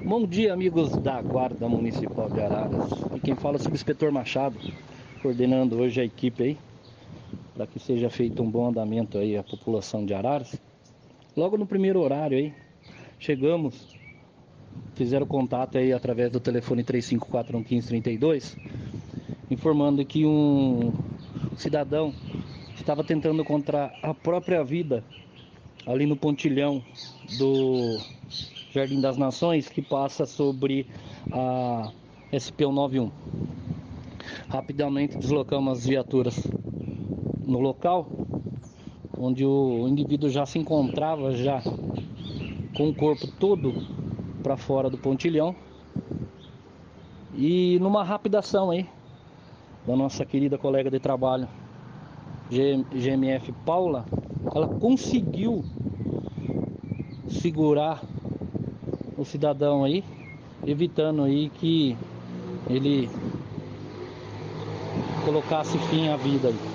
Bom dia, amigos da Guarda Municipal de Araras. E quem fala é o Subinspetor Machado, coordenando hoje a equipe aí, para que seja feito um bom andamento aí à população de Araras. Logo no primeiro horário aí, chegamos, fizeram contato aí através do telefone 35411532, informando que um cidadão estava tentando encontrar a própria vida ali no pontilhão do Jardim das Nações, que passa sobre a SP-191. Rapidamente deslocamos as viaturas no local, onde o indivíduo já se encontrava já com o corpo todo para fora do pontilhão. E numa rápida ação aí da nossa querida colega de trabalho GMF Paula, ela conseguiu segurar o cidadão aí, evitando aí que ele colocasse fim à vida aí.